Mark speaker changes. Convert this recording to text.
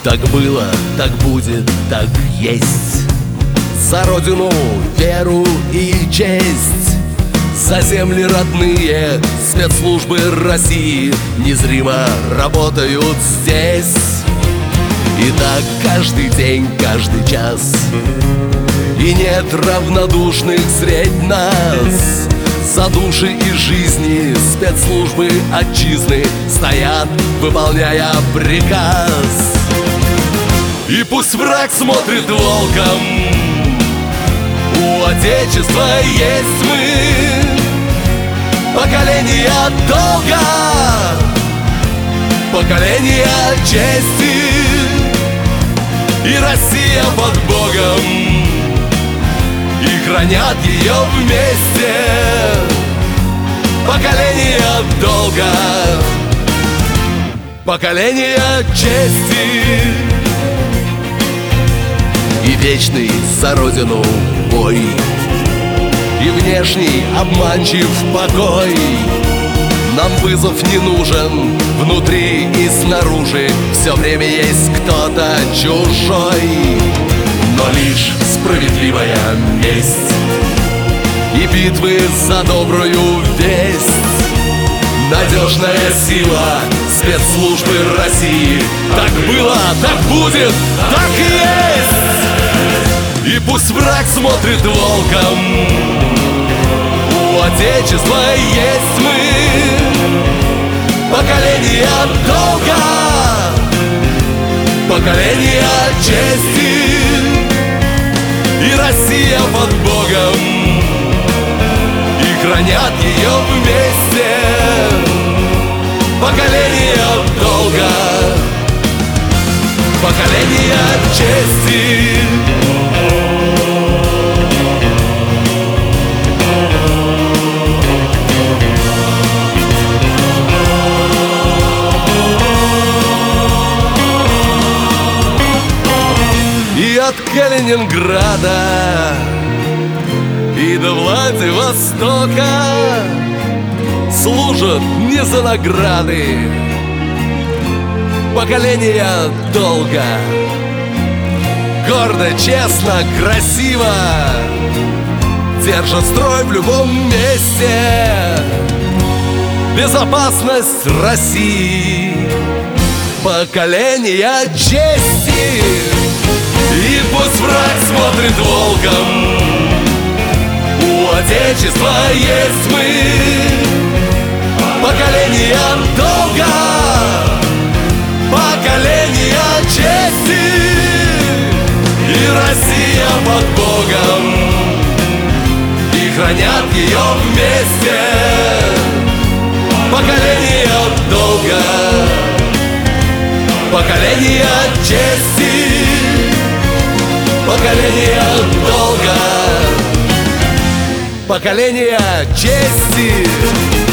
Speaker 1: Так было, так будет, так есть. За родину, веру и честь, за земли родные спецслужбы России незримо работают здесь. И так каждый день, каждый час, и нет равнодушных средь нас. За души и жизни спецслужбы отчизны стоят, выполняя приказ. И пусть враг смотрит волком, у Отечества есть мы. Поколения долга, поколения чести, и Россия под Богом, и хранят ее вместе. Поколения долга, поколения чести, и вечный за родину бой, и внешний обманчив покой. Нам вызов не нужен внутри и снаружи, все время есть кто-то чужой. Но лишь справедливая месть и битвы за добрую весть, надежная сила спецслужбы России. Так было, так будет, так и есть. И пусть враг смотрит волком, у Отечества есть мы. Поколения долга, поколения чести, и Россия под Богом, и хранят ее вместе. Поколения долга, поколения чести. И от Калининграда и до Владивостока служат не за награды поколения долга. Гордо, честно, красиво держат строй в любом месте. Безопасность России, поколения чести. И пусть враг смотрит волком, у Отечества есть мы. Поколения долга, поколения чести, и Россия под Богом, и хранят ее вместе. Поколения долга, поколения чести, поколения долга, поколения чести.